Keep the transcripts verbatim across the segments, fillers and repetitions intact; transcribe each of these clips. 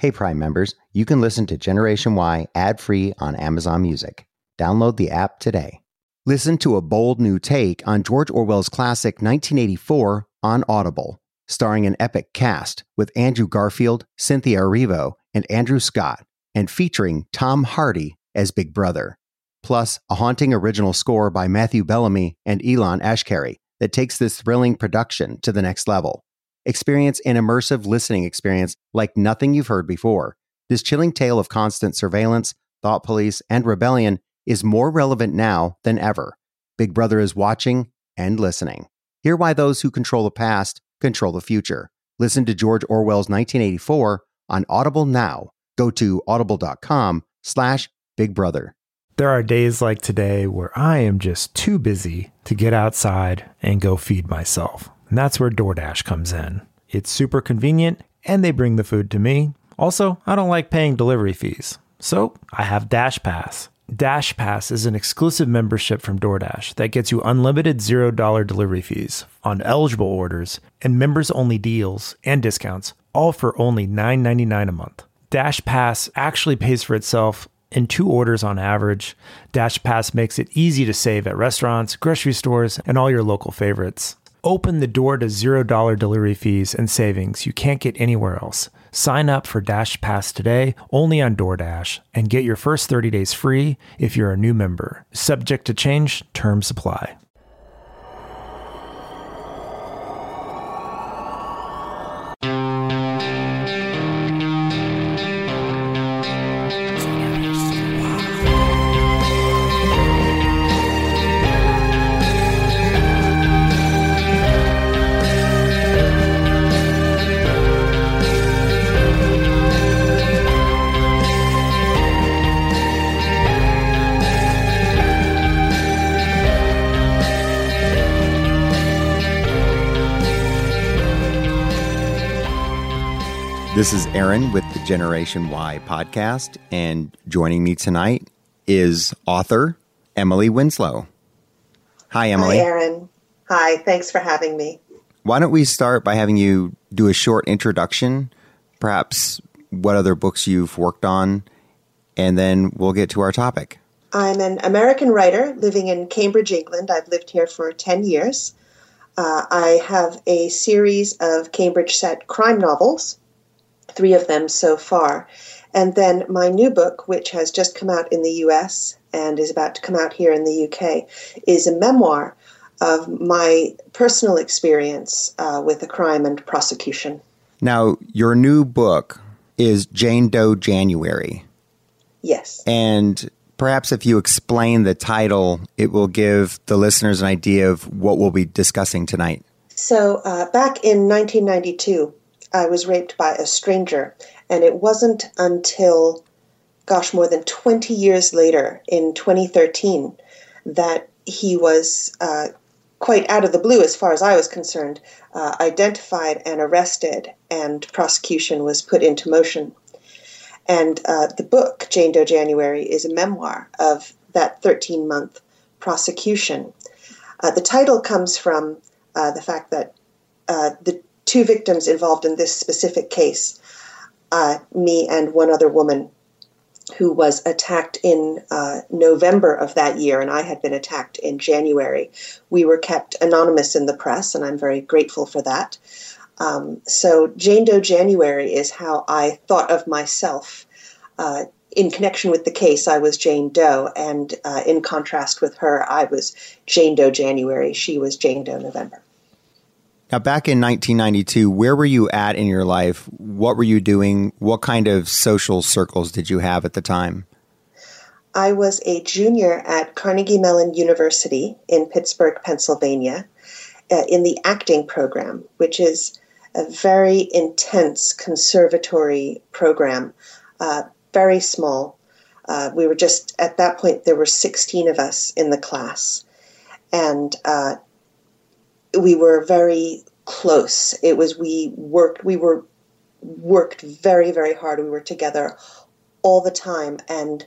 Hey, Prime members, you can listen to Generation Why ad-free on Amazon Music. Download the app today. Listen to a bold new take on George Orwell's classic nineteen eighty-four on Audible, starring an epic cast with Andrew Garfield, Cynthia Erivo, and Andrew Scott, and featuring Tom Hardy as Big Brother. Plus, a haunting original score by Matthew Bellamy and Elon Ashkari that takes this thrilling production to the next level. Experience an immersive listening experience like nothing you've heard before. This chilling tale of constant surveillance, thought police, and rebellion is more relevant now than ever. Big Brother is watching and listening. Hear why those who control the past control the future. Listen to George Orwell's nineteen eighty-four on Audible now. Go to audible.com slash Big Brother. There are days like today where I am just too busy to get outside and go feed myself. And that's where DoorDash comes in. It's super convenient and they bring the food to me. Also, I don't like paying delivery fees. So I have Dash Pass. Dash Pass is an exclusive membership from DoorDash that gets you unlimited zero dollar delivery fees on eligible orders and members-only deals and discounts, all for only nine ninety-nine a month. Dash Pass actually pays for itself in two orders on average. Dash Pass makes it easy to save at restaurants, grocery stores, and all your local favorites. Open the door to zero dollar delivery fees and savings you can't get anywhere else. Sign up for Dash Pass today, only on DoorDash, and get your first thirty days free if you're a new member. Subject to change, terms apply. This is Aaron with the Generation Why podcast, and joining me tonight is author Emily Winslow. Hi, Emily. Hi, Aaron. Hi, thanks for having me. Why don't we start by having you do a short introduction, perhaps what other books you've worked on, and then we'll get to our topic. I'm an American writer living in Cambridge, England. I've lived here for ten years. Uh, I have a series of Cambridge-set crime novels, three of them so far. And then my new book, which has just come out in the U S and is about to come out here in the U K, is a memoir of my personal experience uh, with a crime and prosecution. Now, your new book is Jane Doe January. Yes. And perhaps if you explain the title, it will give the listeners an idea of what we'll be discussing tonight. So uh, back in nineteen ninety-two, I was raped by a stranger, and it wasn't until, gosh, more than twenty years later, in twenty thirteen, that he was, uh, quite out of the blue as far as I was concerned, uh, identified and arrested, and prosecution was put into motion. And uh, the book, Jane Doe January, is a memoir of that thirteen-month prosecution. Uh, the title comes from uh, the fact that uh, the two victims involved in this specific case, uh, me and one other woman who was attacked in uh, November of that year, and I had been attacked in January. We were kept anonymous in the press, and I'm very grateful for that. Um, so Jane Doe January is how I thought of myself. Uh, in connection with the case, I was Jane Doe, and uh, in contrast with her, I was Jane Doe January. She was Jane Doe November. Now, back in nineteen ninety-two, where were you at in your life? What were you doing? What kind of social circles did you have at the time? I was a junior at Carnegie Mellon University in Pittsburgh, Pennsylvania, uh, in the acting program, which is a very intense conservatory program, uh, very small. Uh, we were just, at that point, there were sixteen of us in the class. And uh, we were very close. It was, we worked, we were worked very, very hard. We were together all the time. And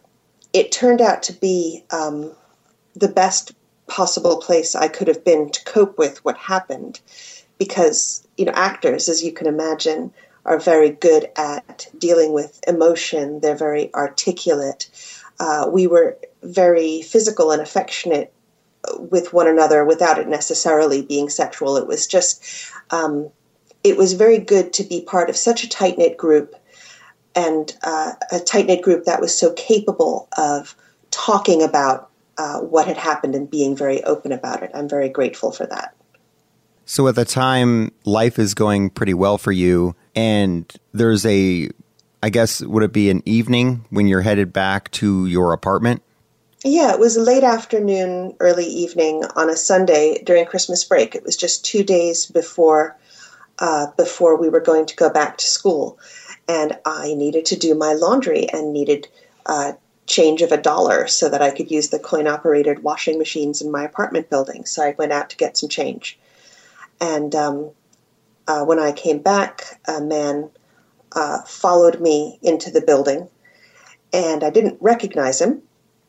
it turned out to be um, the best possible place I could have been to cope with what happened. Because, you know, actors, as you can imagine, are very good at dealing with emotion. They're very articulate. Uh, we were very physical and affectionate with one another without it necessarily being sexual. It was just, um, it was very good to be part of such a tight-knit group, and uh, a tight-knit group that was so capable of talking about uh, what had happened and being very open about it. I'm very grateful for that. So at the time, life is going pretty well for you, and there's a, I guess, would it be an evening when you're headed back to your apartment? Yeah, it was late afternoon, early evening on a Sunday during Christmas break. It was just two days before uh, before we were going to go back to school, and I needed to do my laundry and needed uh, change of a dollar so that I could use the coin-operated washing machines in my apartment building. So I went out to get some change. And um, uh, when I came back, a man uh, followed me into the building, and I didn't recognize him.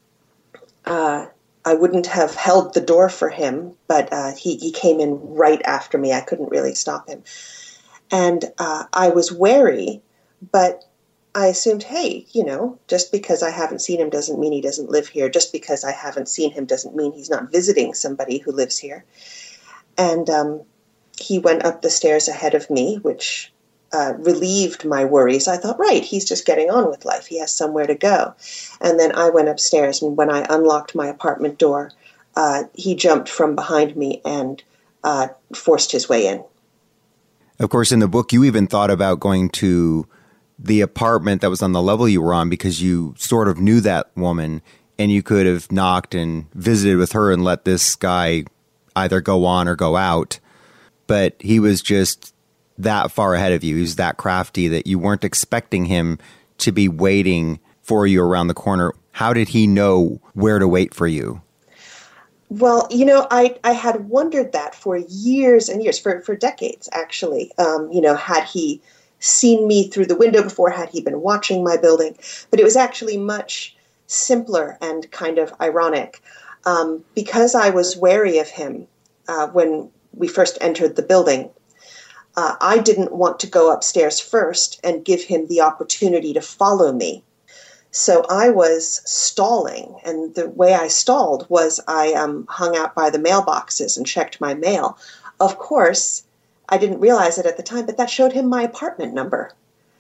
Uh, I wouldn't have held the door for him, but uh, he, he came in right after me. I couldn't really stop him. And uh, I was wary, but I assumed, hey, you know, just because I haven't seen him doesn't mean he doesn't live here. Just because I haven't seen him doesn't mean he's not visiting somebody who lives here. And um, he went up the stairs ahead of me, which uh, relieved my worries. I thought, right, he's just getting on with life. He has somewhere to go. And then I went upstairs, and when I unlocked my apartment door, uh, he jumped from behind me and uh, forced his way in. Of course, in the book, you even thought about going to the apartment that was on the level you were on because you sort of knew that woman, and you could have knocked and visited with her and let this guy either go on or go out. But he was just that far ahead of you. He was that crafty that you weren't expecting him to be waiting for you around the corner. How did he know where to wait for you? Well, you know, I, I had wondered that for years and years, for, for decades, actually. Um, you know, had he seen me through the window before? Had he been watching my building? But it was actually much simpler and kind of ironic. Um, because I was wary of him uh, when we first entered the building, uh, I didn't want to go upstairs first and give him the opportunity to follow me. So I was stalling, and the way I stalled was I um, hung out by the mailboxes and checked my mail. Of course, I didn't realize it at the time, but that showed him my apartment number.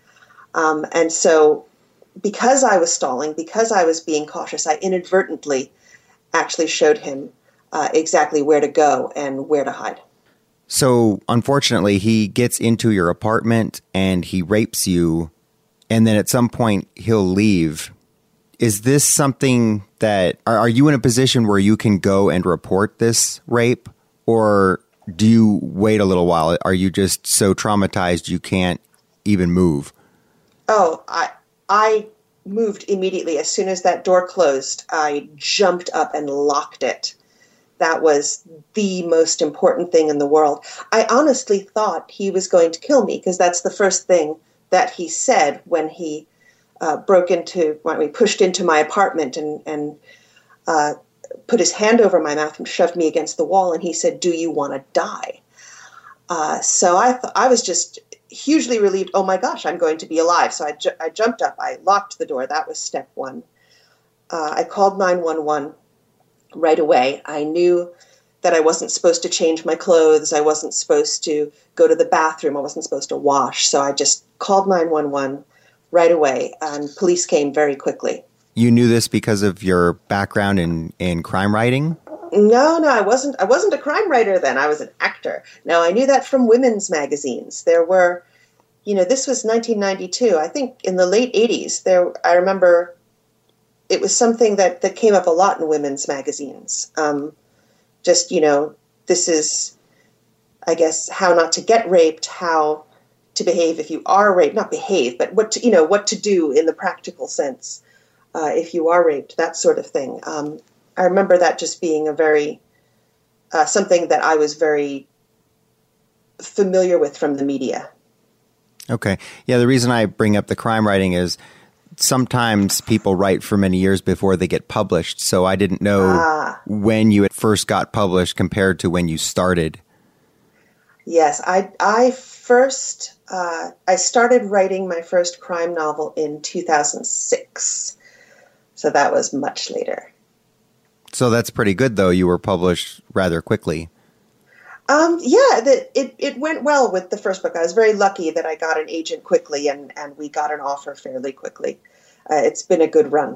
Um, and so because I was stalling, because I was being cautious, I inadvertently actually showed him uh, exactly where to go and where to hide. So, unfortunately, he gets into your apartment and he rapes you, and then at some point he'll leave. Is this something that, are, are you in a position where you can go and report this rape, or do you wait a little while? Are you just so traumatized you can't even move? Oh, I I moved immediately. As soon as that door closed, I jumped up and locked it. That was the most important thing in the world. I honestly thought he was going to kill me, because that's the first thing that he said when he uh, broke into, when he pushed into my apartment and, and uh, put his hand over my mouth and shoved me against the wall. And he said, "Do you want to die?" Uh, so I th- I was just hugely relieved. Oh my gosh, I'm going to be alive. So I, ju- I jumped up, I locked the door. That was step one. Uh, I called nine one one right away. I knew that I wasn't supposed to change my clothes. I wasn't supposed to go to the bathroom. I wasn't supposed to wash. So I just called nine one one right away, and police came very quickly. You knew this because of your background in, in crime writing? No, no, I wasn't. I wasn't a crime writer then. I was an actor. Now, I knew that from women's magazines. There were, you know, this was nineteen ninety-two. I think in the late eighties, there, I remember it was something that, that came up a lot in women's magazines. Um, just, you know, this is, I guess, how not to get raped, how to behave if you are raped, not behave, but what to, you know, what to do in the practical sense uh, if you are raped, that sort of thing. Um, I remember that just being a very, uh, something that I was very familiar with from the media. Okay. Yeah, the reason I bring up the crime writing is sometimes people write for many years before they get published, so I didn't know ah. when you at first got published compared to when you started. Yes, I, I first, uh, I started writing my first crime novel in two thousand six. So that was much later. So that's pretty good, though. You were published rather quickly. Um, yeah, the, it, it went well with the first book. I was very lucky that I got an agent quickly and, and we got an offer fairly quickly. Uh, it's been a good run.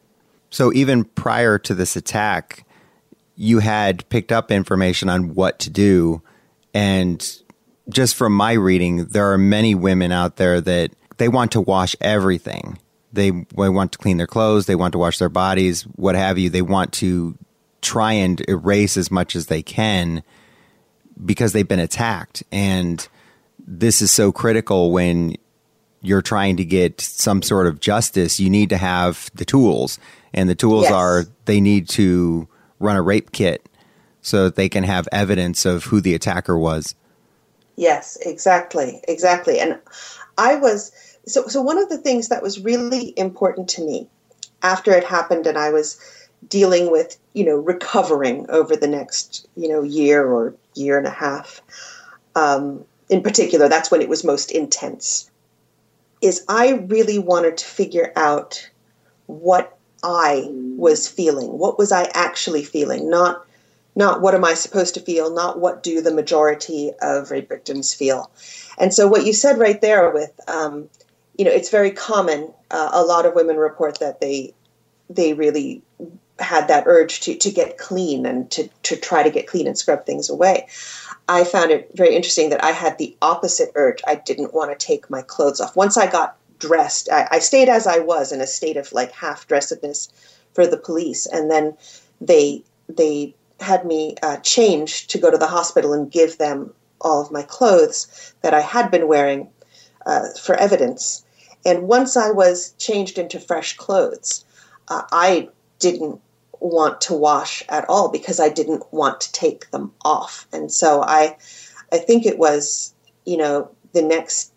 So even prior to this attack, you had picked up information on what to do. And just from my reading, there are many women out there that they want to wash everything. They, they want to clean their clothes. They want to wash their bodies, what have you. They want to try and erase as much as they can because they've been attacked. And this is so critical when you're trying to get some sort of justice. You need to have the tools. And the tools Yes. are they need to run a rape kit so that they can have evidence of who the attacker was. Yes, exactly, exactly. And I was, so, so one of the things that was really important to me after it happened and I was dealing with, you know, recovering over the next, you know, year or year and a half, um, in particular, that's when it was most intense, is I really wanted to figure out what I was feeling. What was I actually feeling? Not Not what am I supposed to feel, not what do the majority of rape victims feel. And so what you said right there with, um, you know, it's very common. Uh, a lot of women report that they they really had that urge to, to get clean and to, to try to get clean and scrub things away. I found it very interesting that I had the opposite urge. I didn't want to take my clothes off. Once I got dressed, I, I stayed as I was in a state of like half-dressedness for the police. And then they they... had me uh, change to go to the hospital and give them all of my clothes that I had been wearing uh, for evidence. And once I was changed into fresh clothes, uh, I didn't want to wash at all because I didn't want to take them off. And so I, I think it was, you know, the next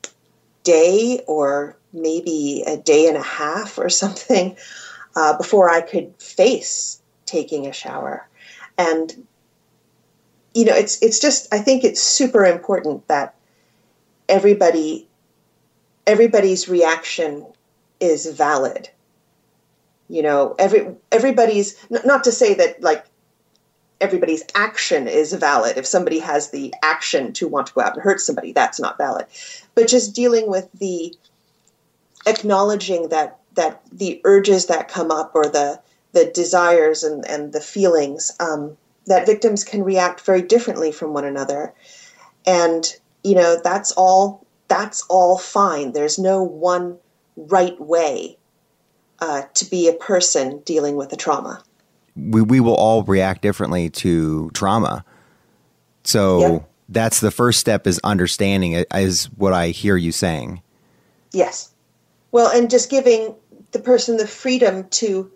day or maybe a day and a half or something uh, before I could face taking a shower. And, you know, it's it's just, I think it's super important that everybody, everybody's reaction is valid. You know, every everybody's, not to say that, like, everybody's action is valid. If somebody has the action to want to go out and hurt somebody, that's not valid. But just dealing with the, acknowledging that, that the urges that come up or the the desires and, and the feelings, um, that victims can react very differently from one another. And, you know, that's all, that's all fine. There's no one right way uh, to be a person dealing with a trauma. We, we will all react differently to trauma. So Yep. that's the first step, is understanding it, is what I hear you saying. Yes. Well, and just giving the person the freedom to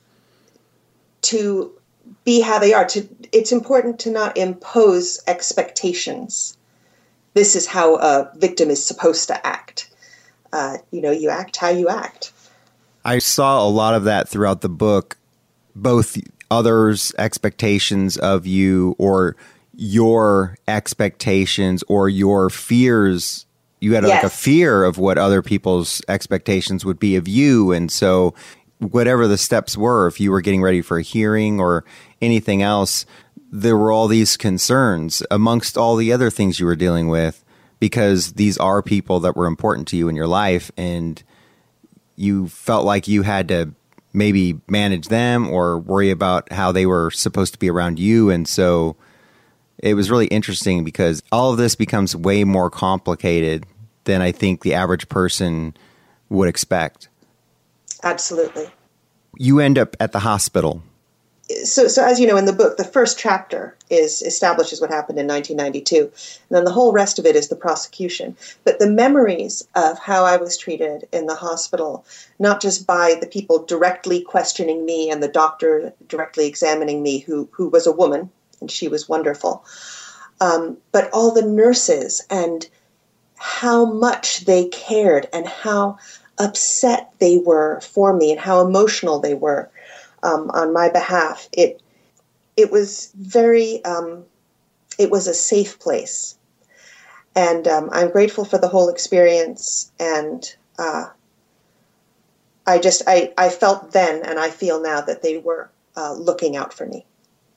to be how they are. To it's important to not impose expectations. This is how a victim is supposed to act. Uh, you know, you act how you act. I saw a lot of that throughout the book, both others' expectations of you or your expectations or your fears. You had like a Yes. fear of what other people's expectations would be of you. And so whatever the steps were, if you were getting ready for a hearing or anything else, there were all these concerns amongst all the other things you were dealing with, because these are people that were important to you in your life, and you felt like you had to maybe manage them or worry about how they were supposed to be around you. And so it was really interesting because all of this becomes way more complicated than I think the average person would expect. Absolutely. You end up at the hospital. So, so as you know, in the book, the first chapter is establishes what happened in nineteen ninety-two, and then the whole rest of it is the prosecution. But the memories of how I was treated in the hospital, not just by the people directly questioning me and the doctor directly examining me, who who was a woman, and she was wonderful, um, but all the nurses and how much they cared and how upset they were for me and how emotional they were um, on my behalf. It it was very, um, it was a safe place. And um, I'm grateful for the whole experience. And uh, I just, I, I felt then, and I feel now, that they were uh, looking out for me.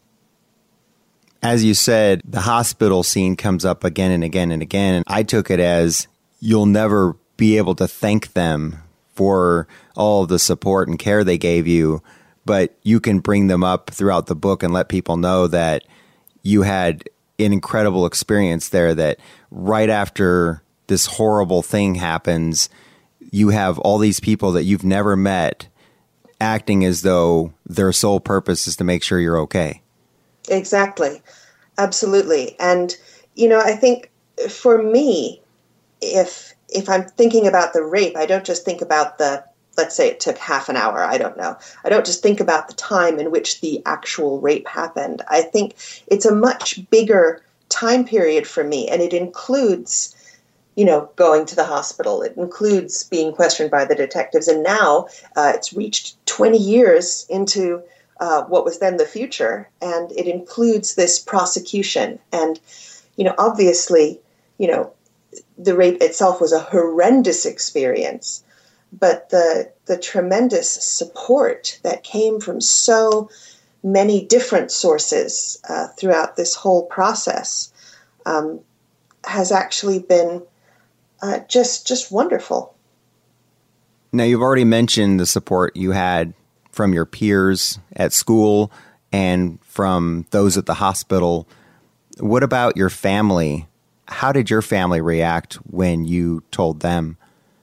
As you said, the hospital scene comes up again and again and again. And I took it as you'll never be able to thank them for all of the support and care they gave you, but you can bring them up throughout the book and let people know that you had an incredible experience there, that right after this horrible thing happens, you have all these people that you've never met acting as though their sole purpose is to make sure you're okay. Exactly. Absolutely. And, you know, I think for me, if if I'm thinking about the rape, I don't just think about the, let's say it took half an hour, I don't know. I don't just think about the time in which the actual rape happened. I think it's a much bigger time period for me, and it includes, you know, going to the hospital. It includes being questioned by the detectives. And now uh, it's reached twenty years into uh, what was then the future, and it includes this prosecution. And, you know, obviously, you know, the rape itself was a horrendous experience, but the the tremendous support that came from so many different sources uh, throughout this whole process um, has actually been uh, just just wonderful. Now, you've already mentioned the support you had from your peers at school and from those at the hospital. What about your family? How did your family react when you told them?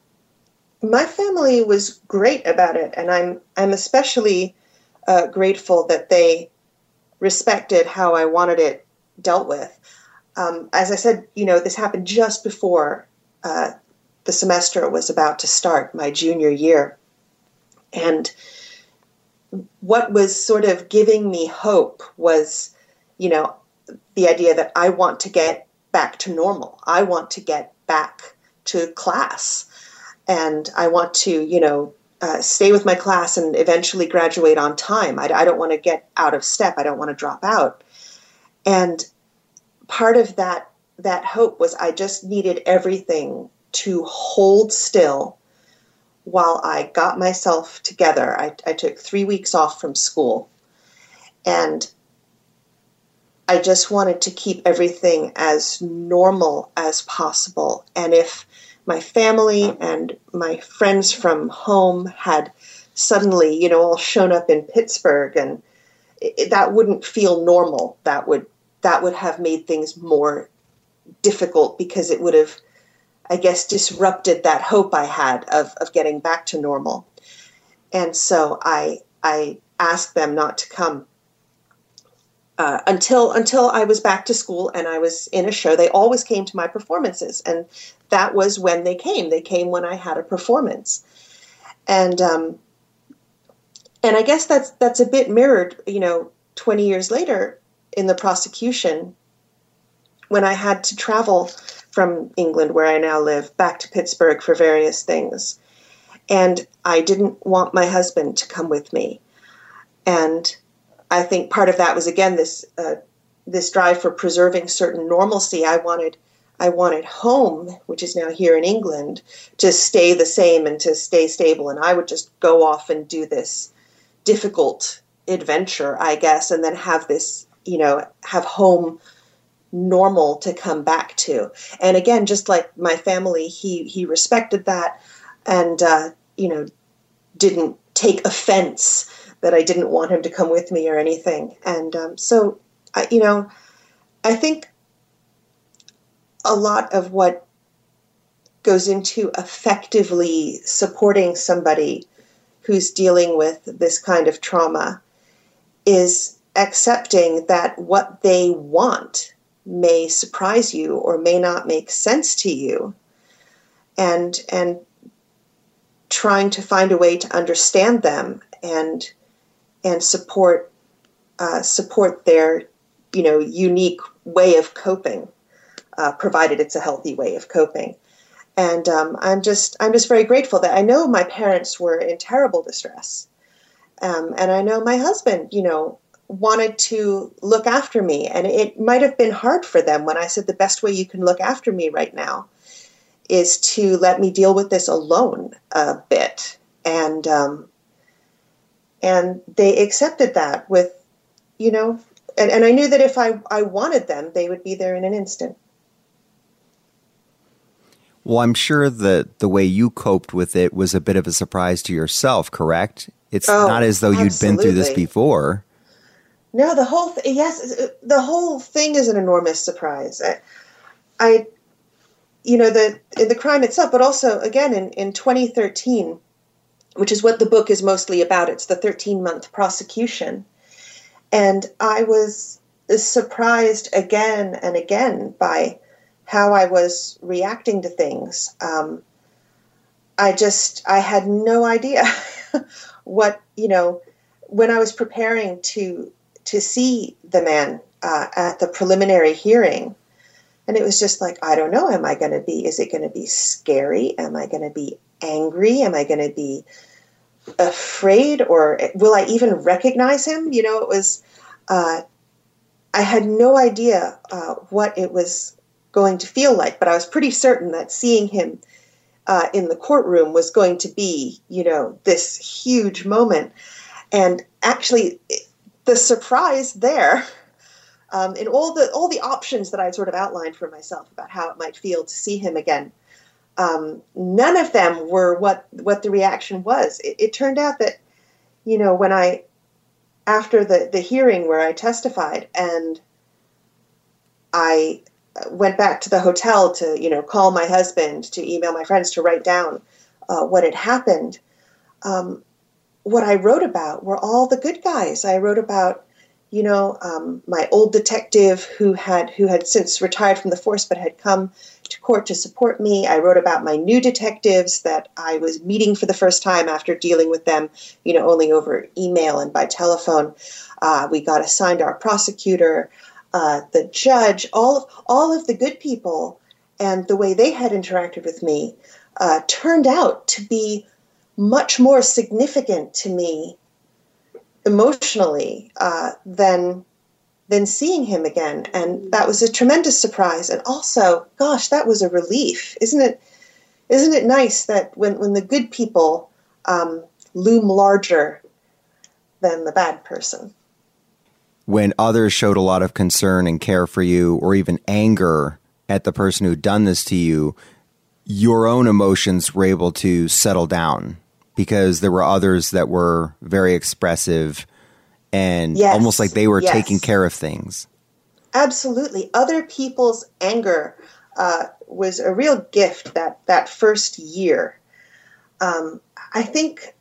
My family was great about it, and I'm I'm especially uh, grateful that they respected how I wanted it dealt with. Um, as I said, you know, this happened just before uh, the semester was about to start, my junior year. And what was sort of giving me hope was, you know, the idea that I want to get back to normal. I want to get back to class. And I want to, you know, uh, stay with my class and eventually graduate on time. I, I don't want to get out of step. I don't want to drop out. And part of that that hope was I just needed everything to hold still while I got myself together. I, I took three weeks off from school, and I just wanted to keep everything as normal as possible. And if my family and my friends from home had suddenly, you know, all shown up in Pittsburgh, and it, that wouldn't feel normal. That would that would have made things more difficult, because it would have, I guess, disrupted that hope I had of, of getting back to normal. And so I I asked them not to come uh, until until I was back to school and I was in a show. They always came to my performances, and that was when they came. They came when I had a performance. And um, and I guess that's that's a bit mirrored, you know, twenty years later in the prosecution, when I had to travel from England, where I now live, back to Pittsburgh for various things. And I didn't want my husband to come with me. And I think part of that was, again, this uh, this drive for preserving certain normalcy. I wanted I wanted home, which is now here in England, to stay the same and to stay stable. And I would just go off and do this difficult adventure, I guess, and then have this, you know, have home normal to come back to. And again, just like my family, he he respected that, and uh, you know, didn't take offense that I didn't want him to come with me or anything. And um, so, I, you know, I think a lot of what goes into effectively supporting somebody who's dealing with this kind of trauma is accepting that what they want may surprise you or may not make sense to you, and and trying to find a way to understand them and and support uh, support their, you know, unique way of coping, uh, provided it's a healthy way of coping. And um, I'm just I'm just very grateful that I know my parents were in terrible distress, um, and I know my husband, you know, wanted to look after me. And it might have been hard for them when I said the best way you can look after me right now is to let me deal with this alone a bit. And, um, and they accepted that with, you know, and, and I knew that if I, I wanted them, they would be there in an instant. Well, I'm sure that the way you coped with it was a bit of a surprise to yourself, correct? It's oh, not as though you'd absolutely. been through this before. No, the whole th- yes, the whole thing is an enormous surprise. I, I you know, the the crime itself, but also again in, in twenty thirteen, which is what the book is mostly about. It's the thirteen month prosecution, and I was surprised again and again by how I was reacting to things. Um, I just I had no idea what you know when I was preparing to. to see the man uh, at the preliminary hearing. And it was just like, I don't know, am I going to be, is it going to be scary? Am I going to be angry? Am I going to be afraid? Or will I even recognize him? You know, it was, uh, I had no idea uh, what it was going to feel like, but I was pretty certain that seeing him uh, in the courtroom was going to be, you know, this huge moment. And actually, it, the surprise there, um, in all the all the options that I sort of outlined for myself about how it might feel to see him again, um, none of them were what what the reaction was. It, it turned out that, you know, when I, after the, the hearing where I testified and I went back to the hotel to, you know, call my husband, to email my friends, to write down uh, what had happened, um, what I wrote about were all the good guys. I wrote about, you know, um, my old detective who had who had since retired from the force but had come to court to support me. I wrote about my new detectives that I was meeting for the first time after dealing with them, you know, only over email and by telephone. Uh, we got assigned our prosecutor, uh, the judge, all of, all of the good people, and the way they had interacted with me uh, turned out to be much more significant to me emotionally uh, than than seeing him again. And that was a tremendous surprise. And also, gosh, that was a relief. Isn't it Isn't it nice that when, when the good people um, loom larger than the bad person? When others showed a lot of concern and care for you, or even anger at the person who'd done this to you, your own emotions were able to settle down, because there were others that were very expressive and yes, almost like they were yes. taking care of things. Absolutely. Other people's anger uh, was a real gift that, that first year. Um, I think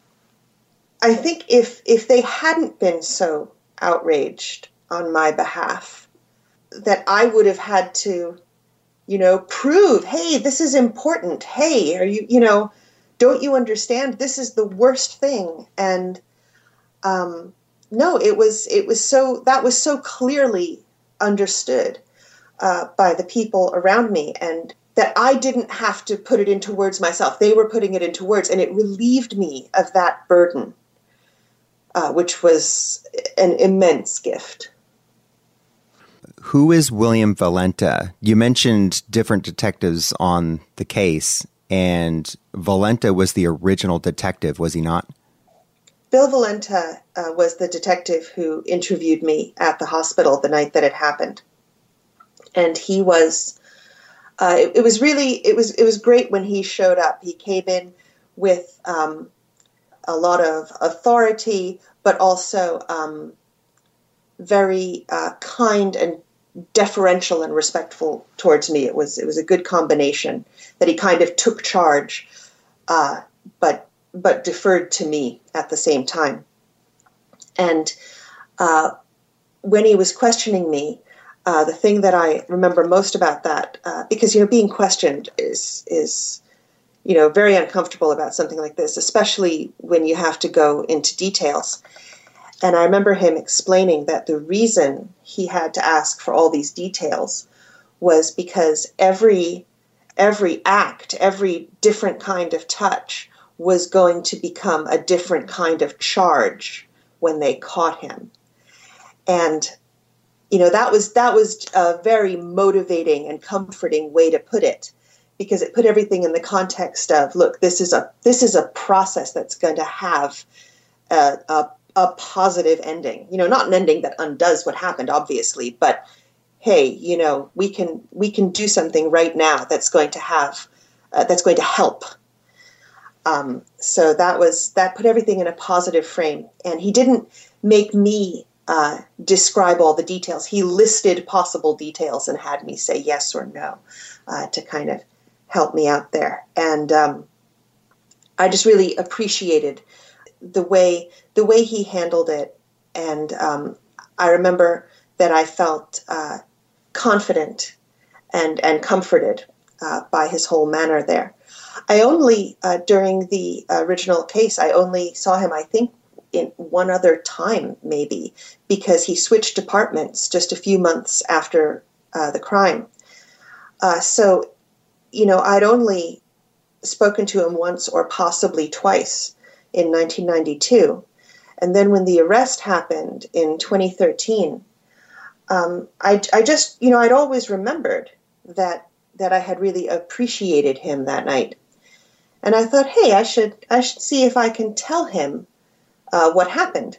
I think if if they hadn't been so outraged on my behalf, that I would have had to, you know, prove, hey, this is important. Hey, are you, you know, don't you understand? This is the worst thing. And um, no, it was, it was so, that was so clearly understood uh, by the people around me, and that I didn't have to put it into words myself. They were putting it into words, and it relieved me of that burden, uh, which was an immense gift. Who is William Valenta? You mentioned different detectives on the case, and Valenta was the original detective, was he not? Bill Valenta uh, was the detective who interviewed me at the hospital the night that it happened. And he was, uh, it, it was really, it was, it was great when he showed up. He came in with um, a lot of authority, but also um, very uh, kind and deferential and respectful towards me. It was, it was a good combination that he kind of took charge, uh, but but deferred to me at the same time. And uh, when he was questioning me, uh, the thing that I remember most about that, uh, because, you know, being questioned is, is, you know, very uncomfortable about something like this, especially when you have to go into details. And I remember him explaining that the reason he had to ask for all these details was because every, every act, every different kind of touch was going to become a different kind of charge when they caught him. And, you know, that was that was a very motivating and comforting way to put it, because it put everything in the context of, look, this is a this is a process that's going to have a, a, a positive ending. You know, not an ending that undoes what happened, obviously, but hey, you know, we can we can do something right now that's going to have uh, that's going to help. Um, so that was that put everything in a positive frame, and he didn't make me uh, describe all the details. He listed possible details and had me say yes or no uh, to kind of help me out there. And um, I just really appreciated the way the way he handled it, and um, I remember that I felt uh, confident and and comforted uh, by his whole manner there. I only, uh, during the original case, I only saw him, I think, in one other time, maybe, because he switched departments just a few months after uh, the crime. Uh, so, you know, I'd only spoken to him once or possibly twice in nineteen ninety-two. And then when the arrest happened in twenty thirteen, um, I, I just, you know, I'd always remembered that that I had really appreciated him that night. And I thought, hey, I should I should see if I can tell him uh, what happened.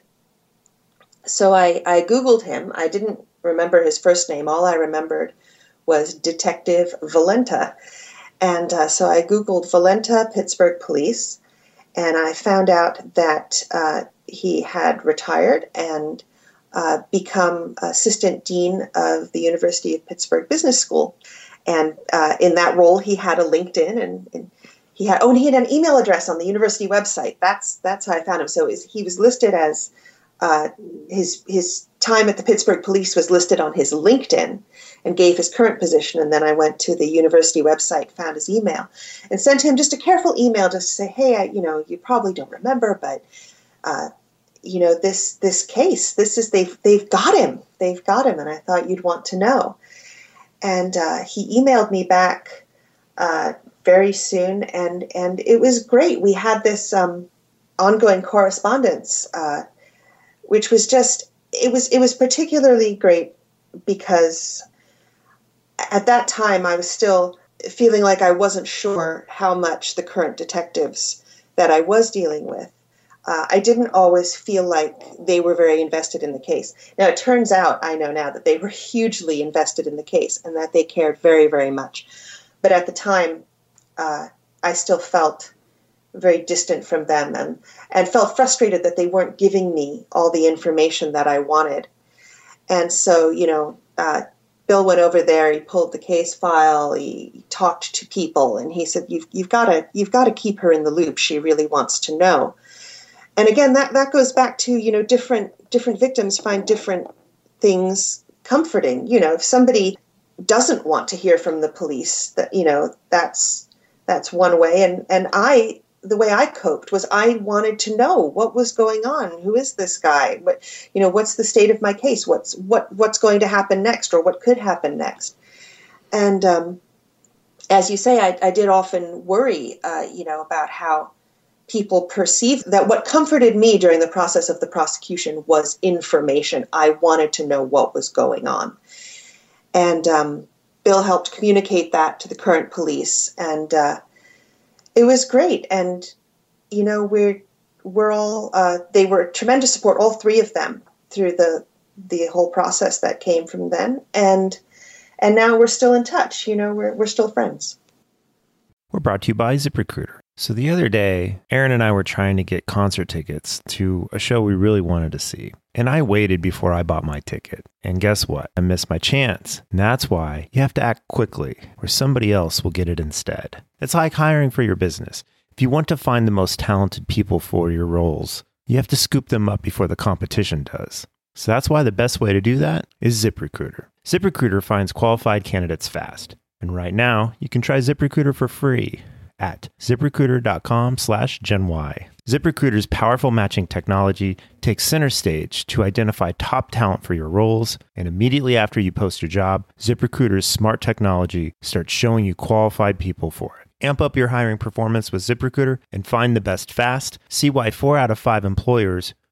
So I, I Googled him. I didn't remember his first name. All I remembered was Detective Valenta. And uh, so I Googled Valenta, Pittsburgh Police, and I found out that uh, he had retired and uh, become Assistant Dean of the University of Pittsburgh Business School. And uh, in that role, he had a LinkedIn, and, and he had oh, and he had an email address on the university website. That's that's how I found him. So he was listed as uh, his his time at the Pittsburgh Police was listed on his LinkedIn, and gave his current position. And then I went to the university website, found his email, and sent him just a careful email just to say, hey, I, you know, you probably don't remember, but uh, you know, this this case, this is they've they've got him, they've got him, and I thought you'd want to know. And uh, he emailed me back uh, very soon, and, and it was great. We had this um, ongoing correspondence, uh, which was just it was it was particularly great because at that time I was still feeling like I wasn't sure how much the current detectives that I was dealing with. Uh, I didn't always feel like they were very invested in the case. Now, it turns out, I know now, that they were hugely invested in the case and that they cared very, very much. But at the time, uh, I still felt very distant from them and, and felt frustrated that they weren't giving me all the information that I wanted. And so, you know, uh, Bill went over there, he pulled the case file, he talked to people, and he said, you've, you've got to, you've got to keep her in the loop. She really wants to know. And again, that, that goes back to, you know, different different victims find different things comforting. You know, if somebody doesn't want to hear from the police, that, you know, that's that's one way. And, and I, the way I coped was I wanted to know what was going on. Who is this guy? What, you know, what's the state of my case? What's what what's going to happen next, or what could happen next? And um, as you say, I, I did often worry, uh, you know, about how people perceived that. What comforted me during the process of the prosecution was information. I wanted to know what was going on. And um, Bill helped communicate that to the current police. And uh, it was great. And, you know, we're, we're all, uh, they were tremendous support, all three of them, through the, the whole process that came from then. And, and now we're still in touch. You know, we're, we're still friends. We're brought to you by ZipRecruiter. So the other day, Aaron and I were trying to get concert tickets to a show we really wanted to see. And I waited before I bought my ticket. And guess what? I missed my chance. And that's why you have to act quickly, or somebody else will get it instead. It's like hiring for your business. If you want to find the most talented people for your roles, you have to scoop them up before the competition does. So that's why the best way to do that is ZipRecruiter. ZipRecruiter finds qualified candidates fast. And right now, you can try ZipRecruiter for free at ZipRecruiter.com slash GenY. ZipRecruiter's powerful matching technology takes center stage to identify top talent for your roles, and immediately after you post your job, ZipRecruiter's smart technology starts showing you qualified people for it. Amp up your hiring performance with ZipRecruiter and find the best fast. See why four out of five employers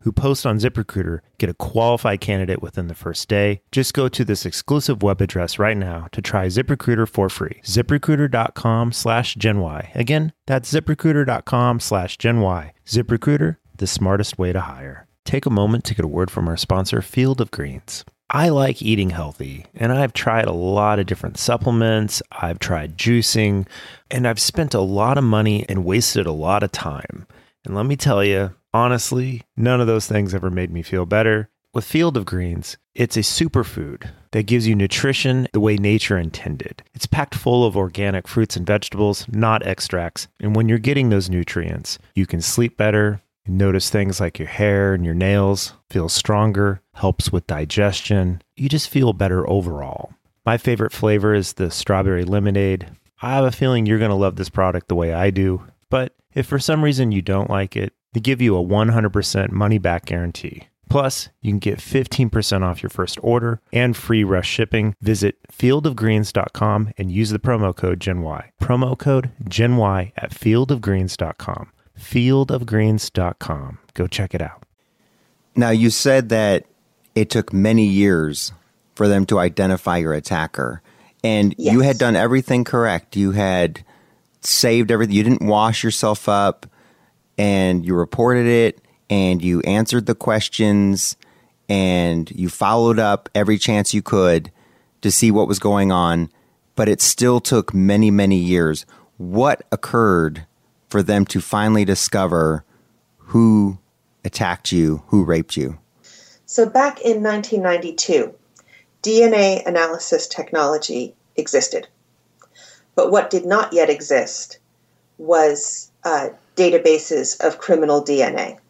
who post on ZipRecruiter get a qualified candidate within the first day. Just go to this exclusive web address right now to try ZipRecruiter for free. ZipRecruiter.com slash GenY. Again, that's ZipRecruiter.com slash GenY. ZipRecruiter, the smartest way to hire. Take a moment to get a word from our sponsor, Field of Greens. I like eating healthy, and I've tried a lot of different supplements. I've tried juicing, and I've spent a lot of money and wasted a lot of time. And let me tell you, honestly, none of those things ever made me feel better. With Field of Greens, it's a superfood that gives you nutrition the way nature intended. It's packed full of organic fruits and vegetables, not extracts. And when you're getting those nutrients, you can sleep better. You notice things like your hair and your nails feel stronger, helps with digestion. You just feel better overall. My favorite flavor is the strawberry lemonade. I have a feeling you're going to love this product the way I do. But if for some reason you don't like it, they give you a one hundred percent money-back guarantee. Plus, you can get fifteen percent off your first order and free rush shipping. Visit field of greens dot com and use the promo code GenY. Promo code GenY at field of greens dot com. field of greens dot com. Go check it out. Now, you said that it took many years for them to identify your attacker. And yes. You had done everything correct. You had saved everything. You didn't wash yourself up, and you reported it, and you answered the questions, and you followed up every chance you could to see what was going on. But it still took many, many years. What occurred for them to finally discover who attacked you, who raped you? So back in nineteen ninety-two, D N A analysis technology existed. But what did not yet exist was uh, databases of criminal D N A.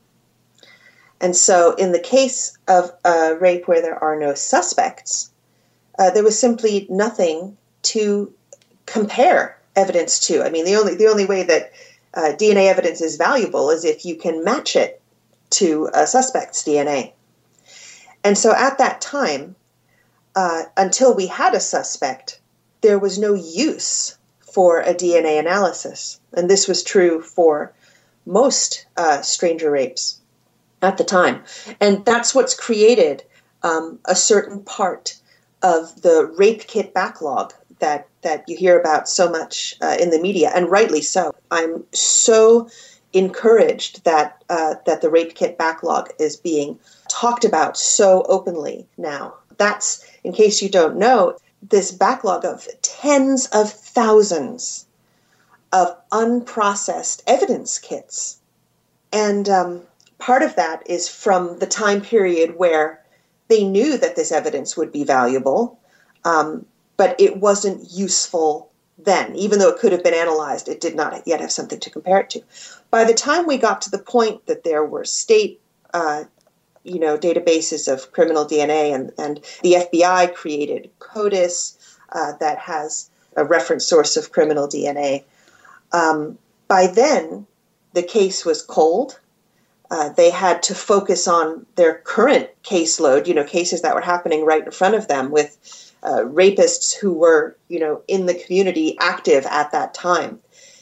And so in the case of a rape where there are no suspects, uh, there was simply nothing to compare evidence to. I mean, the only the only way that uh, D N A evidence is valuable is if you can match it to a suspect's D N A. And so at that time, uh, until we had a suspect, there was no use for a D N A analysis. And this was true for most uh, stranger rapes at the time. And that's what's created um, a certain part of the rape kit backlog that, that you hear about so much uh, in the media, and rightly so. I'm so encouraged that uh, that the rape kit backlog is being talked about so openly now. That's, in case you don't know, this backlog of tens of thousands of unprocessed evidence kits. And um, part of that is from the time period where they knew that this evidence would be valuable, um, but it wasn't useful then. Even though it could have been analyzed, it did not yet have something to compare it to. By the time we got to the point that there were state uh, you know, databases of criminal D N A, and, and the F B I created CODIS uh, that has a reference source of criminal D N A. Um, by then, the case was cold. Uh, they had to focus on their current caseload, you know, cases that were happening right in front of them with uh, rapists who were, you know, in the community active at that time.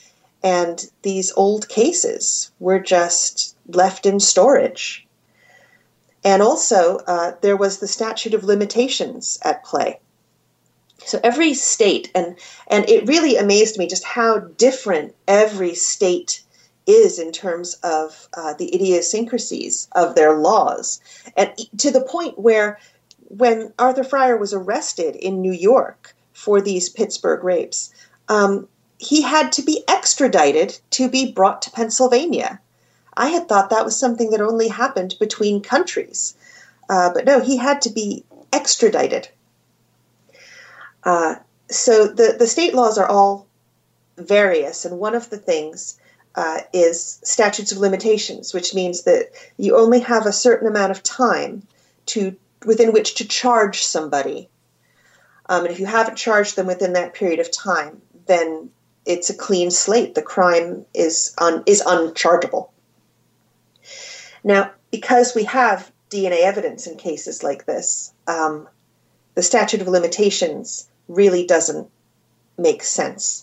And these old cases were just left in storage. And also, uh, there was the statute of limitations at play. So every state, and, and it really amazed me just how different every state is in terms of uh, the idiosyncrasies of their laws. And to the point where when Arthur Fryer was arrested in New York for these Pittsburgh rapes, um, he had to be extradited to be brought to Pennsylvania. I had thought that was something that only happened between countries. Uh, but no, he had to be extradited. Uh, so the, the state laws are all various, and one of the things uh, is statutes of limitations, which means that you only have a certain amount of time to within which to charge somebody. Um, and if you haven't charged them within that period of time, then it's a clean slate. The crime is un, is unchargeable. Now, because we have D N A evidence in cases like this, um, the statute of limitations really doesn't make sense.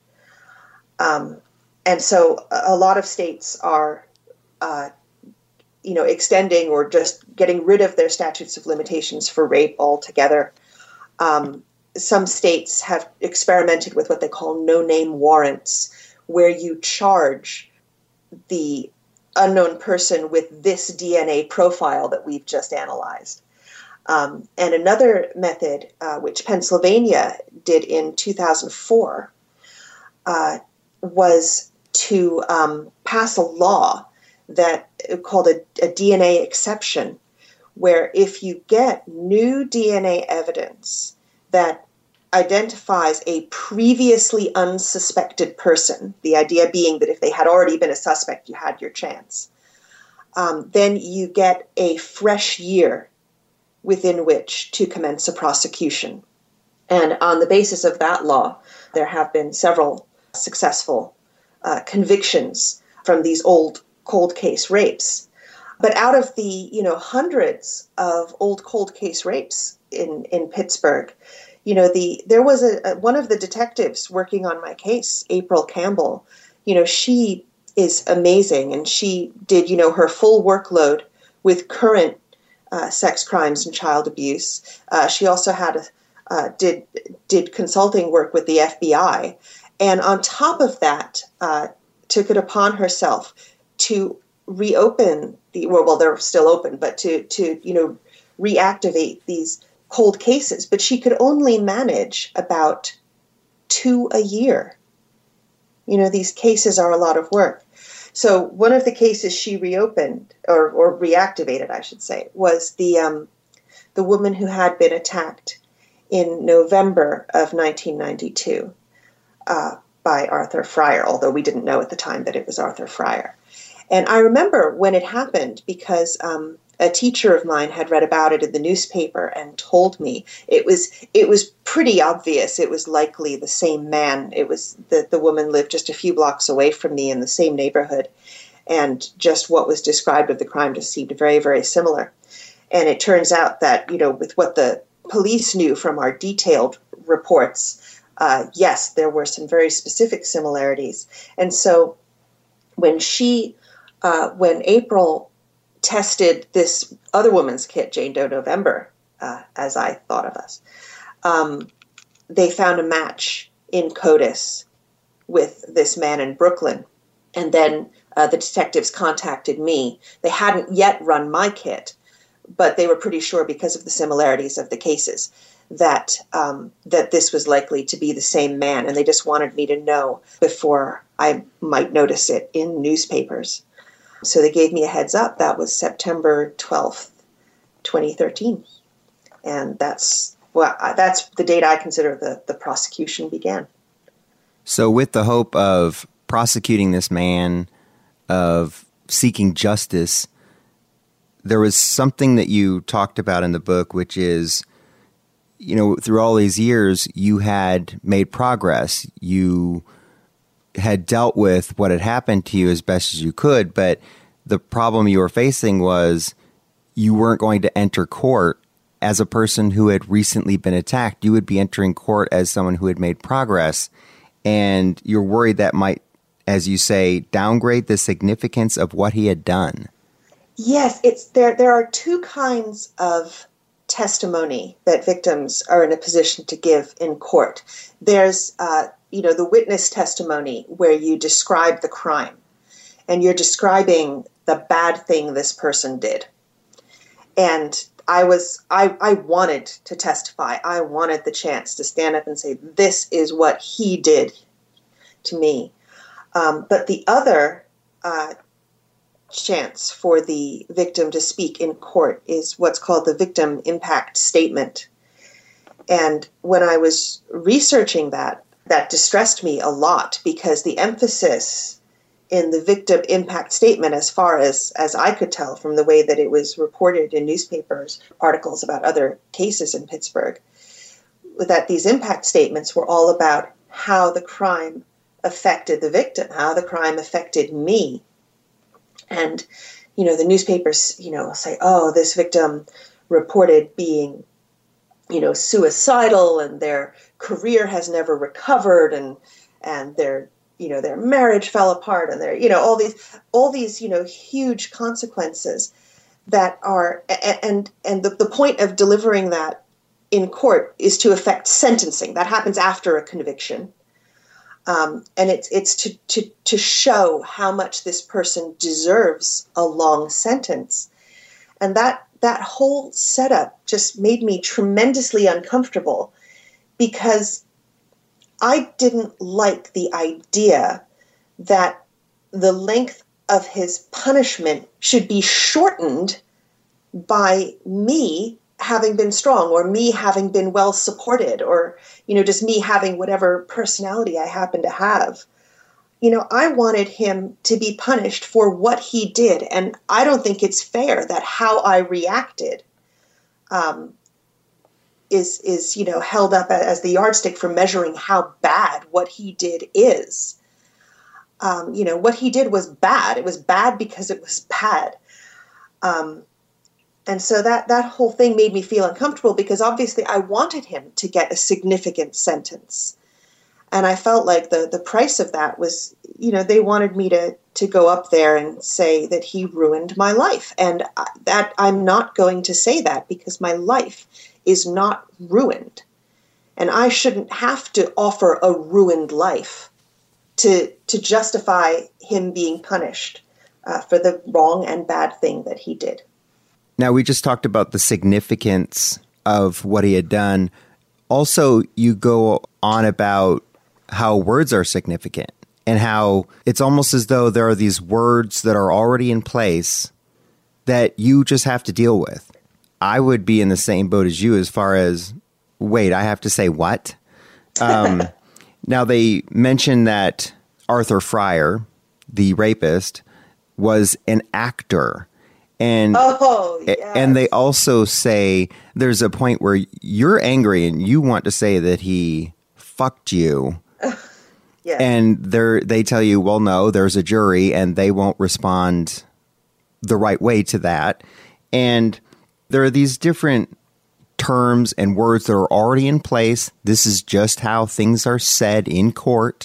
Um, and so a lot of states are uh, you know, extending or just getting rid of their statutes of limitations for rape altogether. Um, some states have experimented with what they call no-name warrants, where you charge the unknown person with this D N A profile that we've just analyzed. Um, and another method, uh, which Pennsylvania did in two thousand four, uh, was to um, pass a law that called a, a D N A exception, where if you get new D N A evidence that identifies a previously unsuspected person, the idea being that if they had already been a suspect, you had your chance, um, then you get a fresh year within which to commence a prosecution. And on the basis of that law, there have been several successful uh, convictions from these old cold case rapes. But out of the, you know, hundreds of old cold case rapes in, in Pittsburgh, you know, the there was a, a one of the detectives working on my case, April Campbell. You know, she is amazing, and she did, you know, her full workload with current uh, sex crimes and child abuse. Uh, she also had a, uh, did did consulting work with the F B I, and on top of that, uh, took it upon herself to reopen the well, well, they're still open, but to to you know reactivate these cold cases. But she could only manage about two a year. You know, these cases are a lot of work. So one of the cases she reopened or, or reactivated, I should say, was the um, the woman who had been attacked in November of nineteen ninety-two uh, by Arthur Fryer, although we didn't know at the time that it was Arthur Fryer. And I remember when it happened because um, a teacher of mine had read about it in the newspaper and told me it was it was pretty obvious it was likely the same man. It was that the woman lived just a few blocks away from me in the same neighborhood, and just what was described of the crime just seemed very, very similar. And it turns out that, you know, with what the police knew from our detailed reports, uh, yes, there were some very specific similarities. And so when she Uh, when April tested this other woman's kit, Jane Doe November, uh, as I thought of us, um, they found a match in CODIS with this man in Brooklyn. And then uh, the detectives contacted me. They hadn't yet run my kit, but they were pretty sure because of the similarities of the cases that um, that this was likely to be the same man. And they just wanted me to know before I might notice it in newspapers. So they gave me a heads up. That was September twelfth, twenty thirteen. And that's well, that's the date I consider the, the prosecution began. So with the hope of prosecuting this man, of seeking justice, there was something that you talked about in the book, which is, you know, through all these years, you had made progress. You had dealt with what had happened to you as best as you could, but the problem you were facing was you weren't going to enter court as a person who had recently been attacked. You would be entering court as someone who had made progress, and you're worried that might, as you say, downgrade the significance of what he had done. Yes, it's there. There are two kinds of testimony that victims are in a position to give in court. There's uh, you know, the witness testimony where you describe the crime and you're describing the bad thing this person did. And I was, I, I wanted to testify. I wanted the chance to stand up and say, this is what he did to me. Um, but the other uh, chance for the victim to speak in court is what's called the victim impact statement. And when I was researching that, that distressed me a lot because the emphasis in the victim impact statement, as far as, as I could tell from the way that it was reported in newspapers, articles about other cases in Pittsburgh, that these impact statements were all about how the crime affected the victim, how the crime affected me. And, you know, the newspapers, you know, say, oh, this victim reported being, you know, suicidal and their career has never recovered and and their you know, their marriage fell apart and their, you know, all these, all these, you know, huge consequences that are, and, and the, the point of delivering that in court is to effect sentencing. That happens after a conviction. Um, and it's, it's to, to, to show how much this person deserves a long sentence. And that, that whole setup just made me tremendously uncomfortable because I didn't like the idea that the length of his punishment should be shortened by me having been strong or me having been well supported or, you know, just me having whatever personality I happen to have. You know, I wanted him to be punished for what he did. And I don't think it's fair that how I reacted um, is, is, you know, held up as the yardstick for measuring how bad what he did is. Um, you know, what he did was bad. It was bad because it was bad. Um, and so that, that whole thing made me feel uncomfortable because obviously I wanted him to get a significant sentence. And I felt like the, the price of that was, you know, they wanted me to, to go up there and say that he ruined my life. And that I'm not going to say that because my life is not ruined. And I shouldn't have to offer a ruined life to, to justify him being punished uh, for the wrong and bad thing that he did. Now, we just talked about the significance of what he had done. Also, you go on about how words are significant and how it's almost as though there are these words that are already in place that you just have to deal with. I would be in the same boat as you as far as, wait, I have to say what? Um, now, they mention that Arthur Fryer, the rapist, was an actor. And, oh, yes. and they also say there's a point where you're angry and you want to say that he fucked you. Yes. And they they tell you, well, no, there's a jury and they won't respond the right way to that. And there are these different terms and words that are already in place. This is just how things are said in court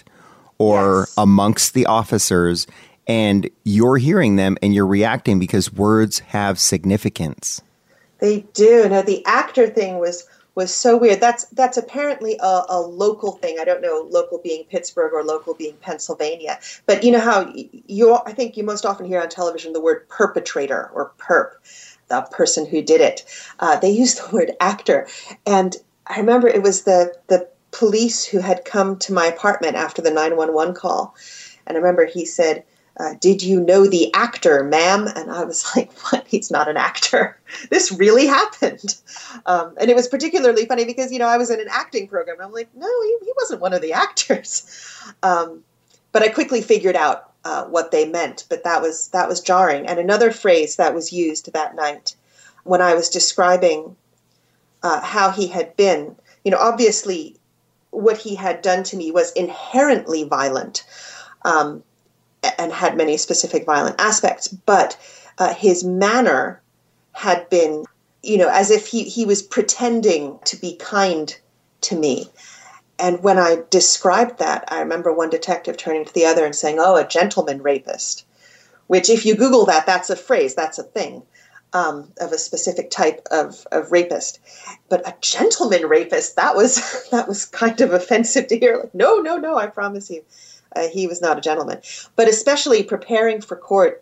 or yes. amongst the officers. And you're hearing them and you're reacting because words have significance. They do. No, the actor thing was was so weird. That's that's apparently a, a local thing. I don't know, local being Pittsburgh or local being Pennsylvania. But you know how you, I think you most often hear on television the word perpetrator or perp, the person who did it. Uh, they use the word actor. And I remember it was the, the police who had come to my apartment after the nine one one call. And I remember he said, Uh, did you know the actor, ma'am? And I was like, what? He's not an actor. This really happened. Um, and it was particularly funny because, you know, I was in an acting program. I'm like, no, he, he wasn't one of the actors. Um, but I quickly figured out uh, what they meant. But that was that was jarring. And another phrase that was used that night when I was describing uh, how he had been, you know, obviously what he had done to me was inherently violent. Um and had many specific violent aspects, but uh, his manner had been, you know, as if he, he was pretending to be kind to me. And when I described that, I remember one detective turning to the other and saying, oh, a gentleman rapist, which if you Google that, that's a phrase, that's a thing um, of a specific type of, of rapist. But a gentleman rapist, that was, that was kind of offensive to hear. Like, no, no, no, I promise you. Uh, he was not a gentleman. But especially preparing for court,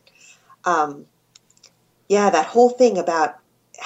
um, yeah, that whole thing about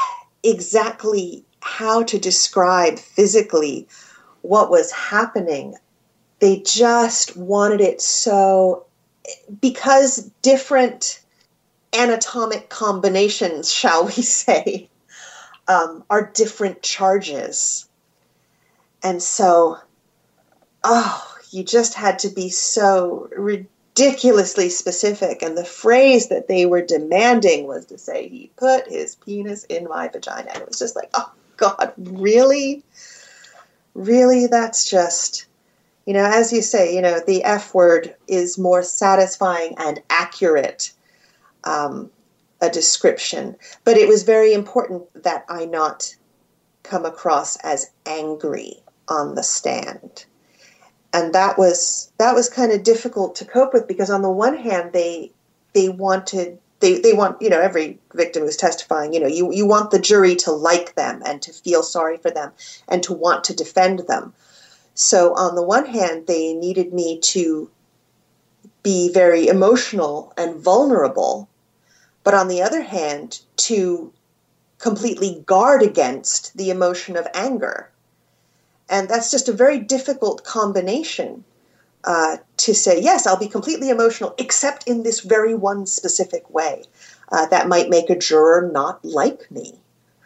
exactly how to describe physically what was happening. They just wanted it so, because different anatomic combinations, shall we say, um, are different charges. And so, oh, you just had to be so ridiculously specific. And the phrase that they were demanding was to say, he put his penis in my vagina. And it was just like, oh, God, really? Really? That's just, you know, as you say, you know, the F word is more satisfying and accurate um, a description. But it was very important that I not come across as angry on the stand. and that was that was kind of difficult to cope with, because on the one hand, they they wanted they they want, you know, every victim who's testifying, you know, you you want the jury to like them and to feel sorry for them and to want to defend them. So on the one hand, they needed me to be very emotional and vulnerable, but on the other hand, to completely guard against the emotion of anger. And that's just a very difficult combination, uh, to say, yes, I'll be completely emotional, except in this very one specific way. Uh, that might make a juror not like me.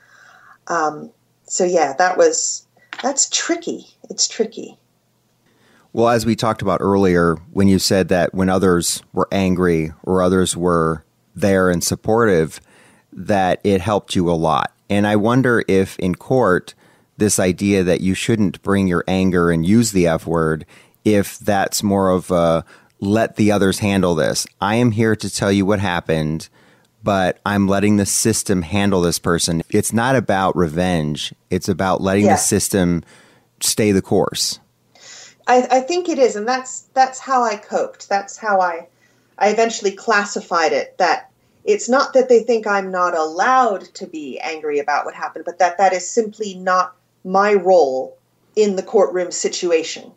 Um, so yeah, that was, that's tricky. It's tricky. Well, as we talked about earlier, when you said that when others were angry or others were there and supportive, that it helped you a lot. And I wonder if in court, this idea that you shouldn't bring your anger and use the F word, if that's more of a let the others handle this. I am here to tell you what happened, but I'm letting the system handle this person. It's not about revenge. It's about letting yeah. the system stay the course. I, I think it is. And that's that's how I coped. That's how I, I eventually classified it, that it's not that they think I'm not allowed to be angry about what happened, but that that is simply not my role in the courtroom situation.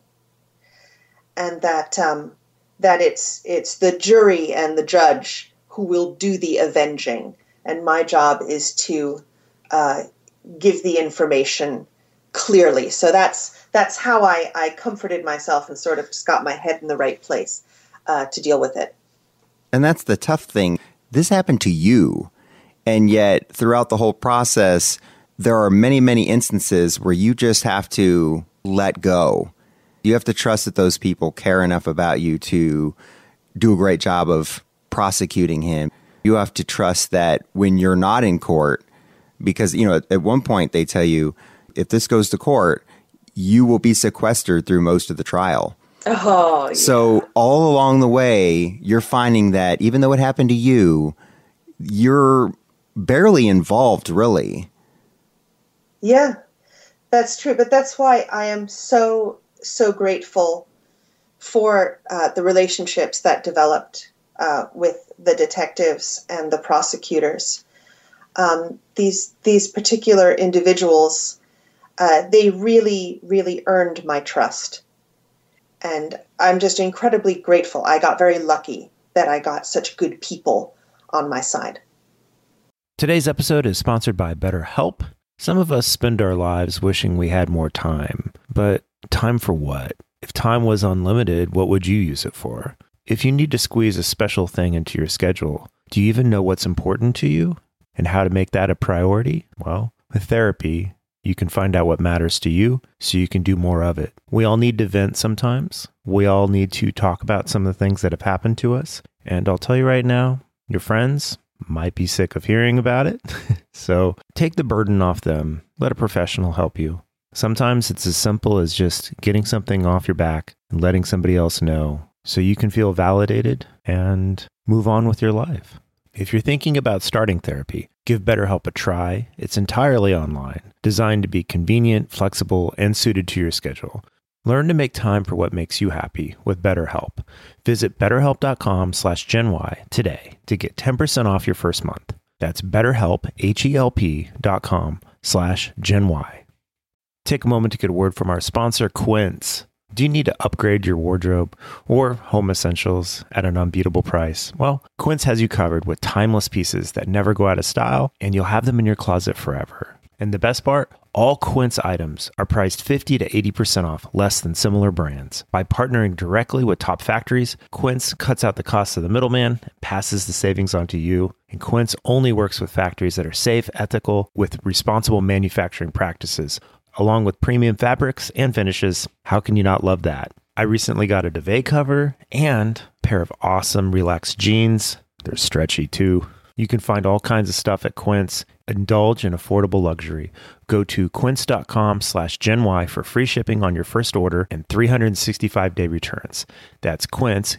And that um, that it's it's the jury and the judge who will do the avenging. And my job is to uh, give the information clearly. So that's that's how I, I comforted myself and sort of just got my head in the right place uh, to deal with it. And that's the tough thing. This happened to you, and yet throughout the whole process, there are many, many instances where you just have to let go. You have to trust that those people care enough about you to do a great job of prosecuting him. You have to trust that when you're not in court, because, you know, at, at one point they tell you, if this goes to court, you will be sequestered through most of the trial. Oh, yeah. So all along the way, you're finding that even though it happened to you, you're barely involved, really. Yeah, that's true. But that's why I am so, so grateful for uh, the relationships that developed uh, with the detectives and the prosecutors. Um, these these particular individuals, uh, they really, really earned my trust. And I'm just incredibly grateful. I got very lucky that I got such good people on my side. Today's episode is sponsored by BetterHelp. Some of us spend our lives wishing we had more time, but time for what? If time was unlimited, what would you use it for? If you need to squeeze a special thing into your schedule, do you even know what's important to you and how to make that a priority? Well, with therapy, you can find out what matters to you so you can do more of it. We all need to vent sometimes. We all need to talk about some of the things that have happened to us. And I'll tell you right now, your friends might be sick of hearing about it. So take the burden off them. Let a professional help you. Sometimes it's as simple as just getting something off your back and letting somebody else know so you can feel validated and move on with your life. If you're thinking about starting therapy, give BetterHelp a try. It's entirely online, designed to be convenient, flexible, and suited to your schedule. Learn to make time for what makes you happy with BetterHelp. Visit betterhelp.com slash GenY today to get ten percent off your first month. That's BetterHelp, H-E-L-P dot com slash GenY. Take a moment to get a word from our sponsor, Quince. Do you need to upgrade your wardrobe or home essentials at an unbeatable price? Well, Quince has you covered with timeless pieces that never go out of style, and you'll have them in your closet forever. And the best part? All Quince items are priced fifty to eighty percent off less than similar brands. By partnering directly with top factories, Quince cuts out the cost of the middleman and passes the savings on to you. And Quince only works with factories that are safe, ethical, with responsible manufacturing practices. Along with premium fabrics and finishes, how can you not love that? I recently got a duvet cover and a pair of awesome relaxed jeans. They're stretchy too. You can find all kinds of stuff at Quince. Indulge in affordable luxury. Go to quince.com slash GenY for free shipping on your first order and three hundred sixty-five day returns. That's Quince,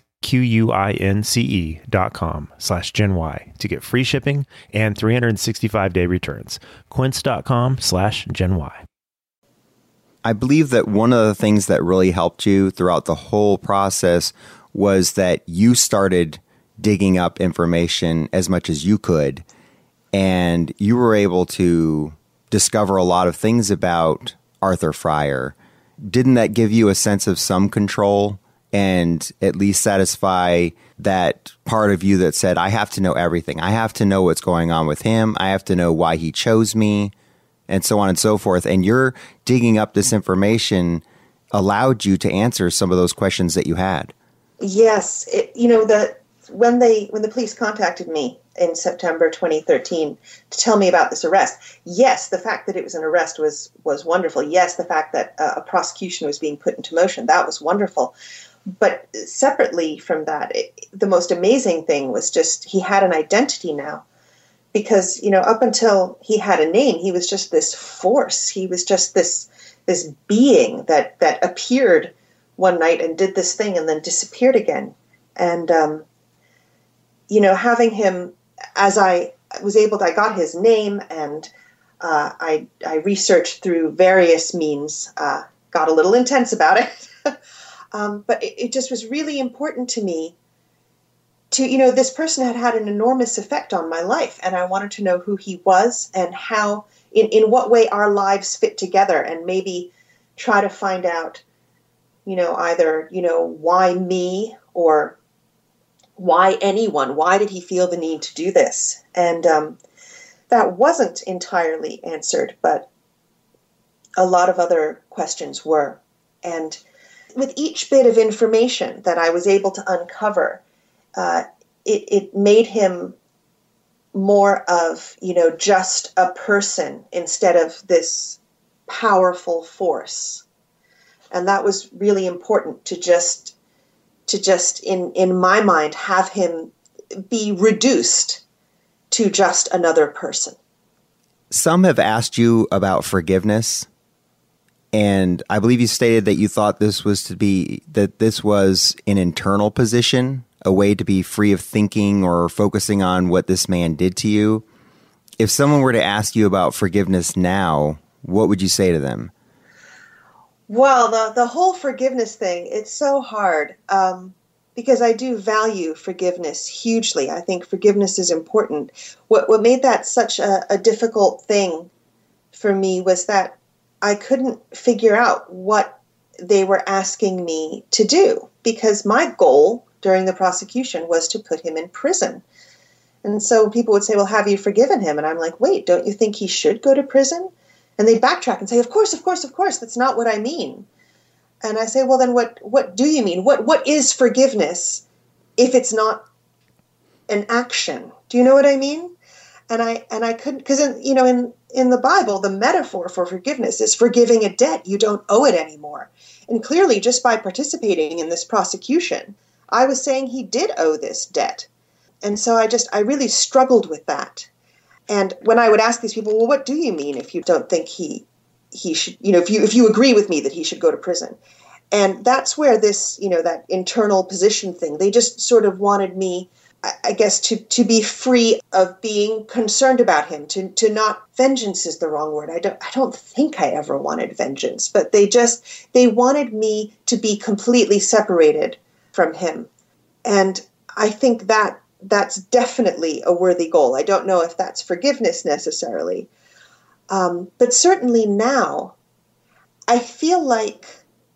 Q-U-I-N-C-E dot com slash GenY to get free shipping and three hundred sixty-five day returns. Quince.com slash GenY. I believe that one of the things that really helped you throughout the whole process was that you started digging up information as much as you could, and you were able to discover a lot of things about Arthur Fryer. Didn't that give you a sense of some control and at least satisfy that part of you that said, I have to know everything. I have to know what's going on with him. I have to know why he chose me, and so on and so forth. And your digging up this information allowed you to answer some of those questions that you had. Yes. It, you know, the when they when the police contacted me in September twenty thirteen to tell me about this arrest, yes, the fact that it was an arrest was was wonderful. Yes, the fact that uh, a prosecution was being put into motion, that was wonderful. But separately from that, it, the most amazing thing was just he had an identity now. Because, you know, up until he had a name, he was just this force. He was just this this being that, that appeared one night and did this thing and then disappeared again. And, um, you know, having him, as I was able to, I got his name and uh, I, I researched through various means, uh, got a little intense about it. um, but it, it just was really important to me to, you know, this person had had an enormous effect on my life, and I wanted to know who he was and how, in, in what way our lives fit together, and maybe try to find out, you know, either, you know, why me or why anyone? Why did he feel the need to do this? And um, that wasn't entirely answered, but a lot of other questions were. And with each bit of information that I was able to uncover, Uh, it, it made him more of, you know, just a person instead of this powerful force. And that was really important to just, to just in, in my mind, have him be reduced to just another person. Some have asked you about forgiveness. And I believe you stated that you thought this was to be, that this was an internal position, a way to be free of thinking or focusing on what this man did to you. If someone were to ask you about forgiveness now, what would you say to them? Well, the, the whole forgiveness thing, it's so hard um, because I do value forgiveness hugely. I think forgiveness is important. What, what made that such a, a difficult thing for me was that I couldn't figure out what they were asking me to do, because my goal during the prosecution was to put him in prison. And so people would say, well, have you forgiven him? And I'm like, wait, don't you think he should go to prison? And they backtrack and say, of course, of course, of course, that's not what I mean. And I say, well, then what, what do you mean? What, what is forgiveness if it's not an action? Do you know what I mean? And I, and I couldn't, because, you know, in, in the Bible, the metaphor for forgiveness is forgiving a debt. You don't owe it anymore. And clearly, just by participating in this prosecution, I was saying he did owe this debt. And so I just, I really struggled with that. And when I would ask these people, well, what do you mean if you don't think he, he should, you know, if you, if you agree with me that he should go to prison? And that's where this, you know, that internal position thing, they just sort of wanted me, I, I guess, to, to be free of being concerned about him, to, to not, vengeance is the wrong word. I don't, I don't think I ever wanted vengeance, but they just, they wanted me to be completely separated from him. And I think that that's definitely a worthy goal. I don't know if that's forgiveness necessarily. Um, but certainly now, I feel like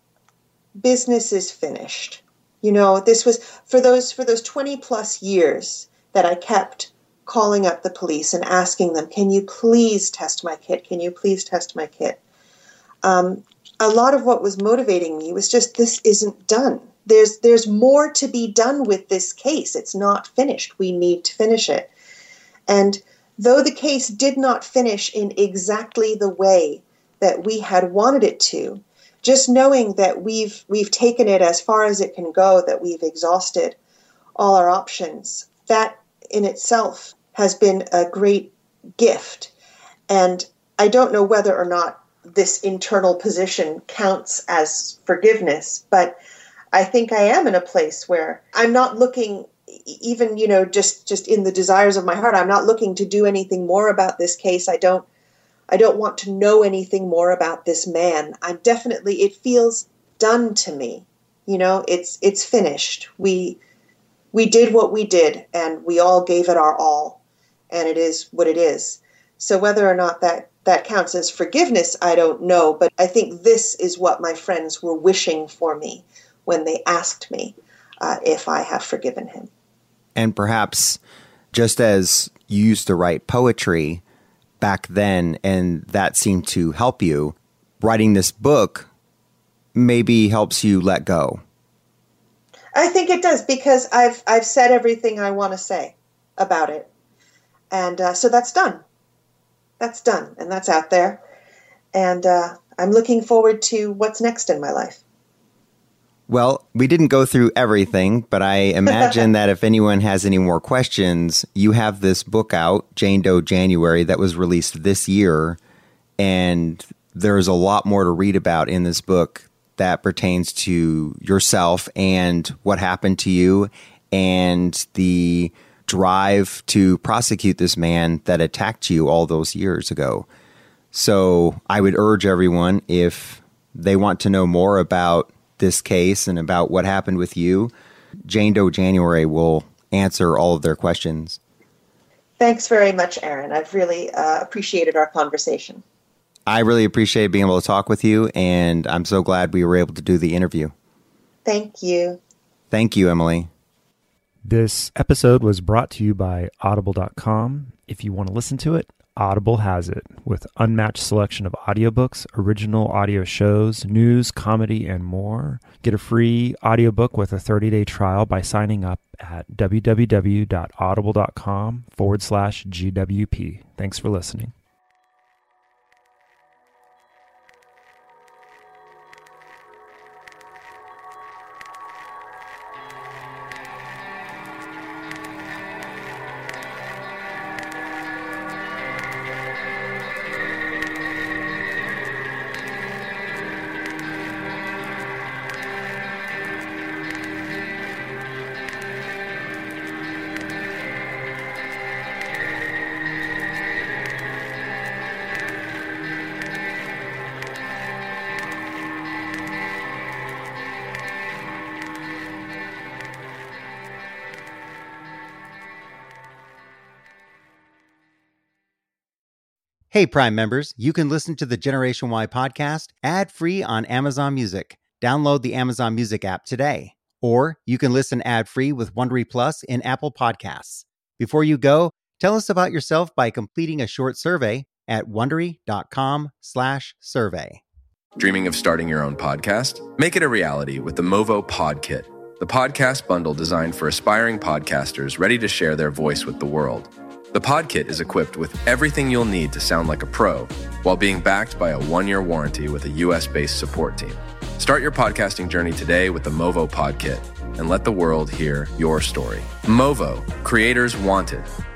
business is finished. You know, this was for those for those twenty plus years that I kept calling up the police and asking them, can you please test my kit? Can you please test my kit? Um, a lot of what was motivating me was just, this isn't done. There's there's more to be done with this case. It's not finished. We need to finish it. And though the case did not finish in exactly the way that we had wanted it to, just knowing that we've we've taken it as far as it can go, that we've exhausted all our options, that in itself has been a great gift. And I don't know whether or not this internal position counts as forgiveness, but I think I am in a place where I'm not looking, even, you know, just, just in the desires of my heart, I'm not looking to do anything more about this case. I don't, I don't want to know anything more about this man. I'm definitely, it feels done to me. You know, it's it's finished. We we did what we did, and we all gave it our all, and it is what it is. So whether or not that, that counts as forgiveness, I don't know, but I think this is what my friends were wishing for me when they asked me uh, if I have forgiven him. And perhaps just as you used to write poetry back then, and that seemed to help you, writing this book maybe helps you let go. I think it does, because I've I've said everything I want to say about it. And uh, so that's done. That's done, and that's out there. And uh, I'm looking forward to what's next in my life. Well, we didn't go through everything, but I imagine that if anyone has any more questions, you have this book out, Jane Doe January, that was released this year, and there's a lot more to read about in this book that pertains to yourself and what happened to you and the drive to prosecute this man that attacked you all those years ago. So I would urge everyone, if they want to know more about this case and about what happened with you, Jane Doe January will answer all of their questions. Thanks very much, Aaron. I've really uh, appreciated our conversation. I really appreciate being able to talk with you, and I'm so glad we were able to do the interview. Thank you. Thank you, Emily. This episode was brought to you by Audible dot com. If you want to listen to it, Audible has it, with unmatched selection of audiobooks, original audio shows, news, comedy, and more. Get a free audiobook with a thirty-day trial by signing up at www.audible.com forward slash GWP. Thanks for listening. Hey, Prime members, you can listen to the Generation Y podcast ad-free on Amazon Music. Download the Amazon Music app today. Or you can listen ad-free with Wondery Plus in Apple Podcasts. Before you go, tell us about yourself by completing a short survey at Wondery.com slash survey. Dreaming of starting your own podcast? Make it a reality with the Movo Pod Kit, the podcast bundle designed for aspiring podcasters ready to share their voice with the world. The Pod Kit is equipped with everything you'll need to sound like a pro, while being backed by a one-year warranty with a U S-based support team. Start your podcasting journey today with the Movo Pod Kit and let the world hear your story. Movo, creators wanted,